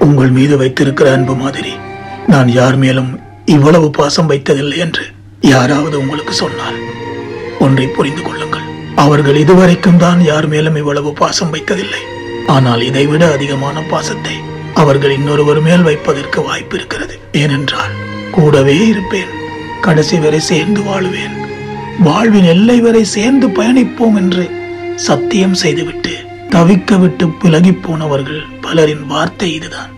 உங்கள் மீது வைத்திருக்கிற அன்பு மாதிரி நான் யார் மேலும் இவ்வளவு பாசம் வைத்ததில்லை என்று யாராவது உங்களுக்கு சொன்னால் ஒன்றை புரிந்து கொள்ளுங்கள். அவர்கள் இதுவரைக்கும் தான் யார் மேலும் இவ்வளவு பாசம் வைத்ததில்லை. ஆனால் இதைவிட அதிகமான பாசத்தை அவர்கள் இன்னொருவர் மேல் வைப்பதற்கு வாய்ப்பு இருக்கிறது. ஏனென்றால் கூடவே இருப்பேன், கடைசி வரை சேர்ந்து வாழுவேன், வாழ்வின் எல்லை வரை சேர்ந்து பயணிப்போம் என்று சத்தியம் செய்துவிட்டு தவிக்க விட்டு விலகி போனவர்கள் பலரின் வார்த்தை இதுதான்.